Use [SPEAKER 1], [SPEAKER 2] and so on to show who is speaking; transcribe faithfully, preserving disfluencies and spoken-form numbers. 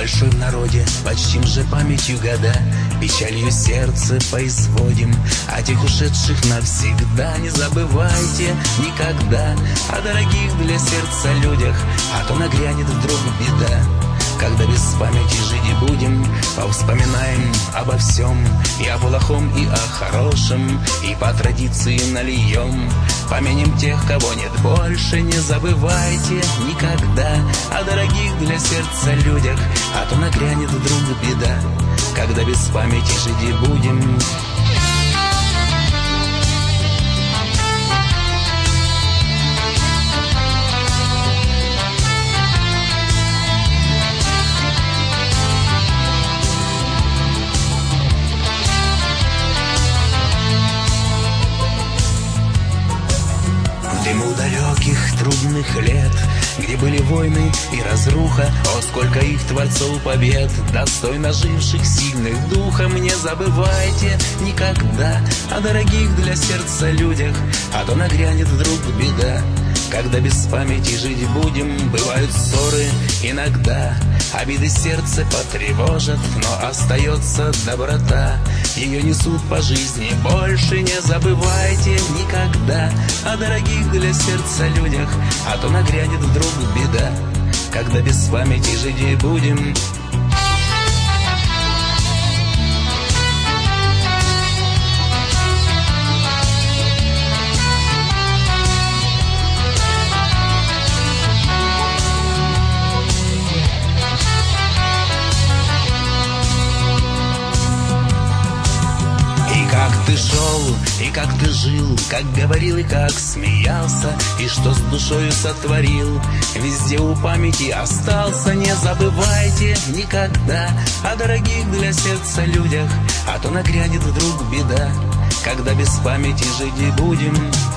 [SPEAKER 1] большой в народе, почтим же памятью года, печалью сердце поизводим о тех ушедших навсегда. Не забывайте никогда о дорогих для сердца людях, а то нагрянет вдруг беда. Когда без памяти жить будем, повспоминаем обо всем, и о плохом, и о хорошем, и по традиции нальем. Помянем тех, кого нет больше. Не забывайте никогда о дорогих для сердца людях, а то нагрянет вдруг беда. Когда без памяти жить будем. В дыму далеких трудных лет, где были войны и разруха, о, сколько их творцов побед, достойно живших, сильных духом. Не забывайте никогда о дорогих для сердца людях, а то нагрянет вдруг беда. Когда без памяти жить будем, бывают ссоры иногда, обиды сердце потревожат, но остается доброта. Ее несут по жизни больше. Не забывайте никогда о дорогих для сердца людях, а то нагрянет вдруг беда. Когда без памяти жить будем. Как ты шел, и как ты жил, как говорил и как смеялся, и что с душою сотворил, везде у памяти остался. Не забывайте никогда о дорогих для сердца людях, а то нагрянет вдруг беда. Когда без памяти жить будем.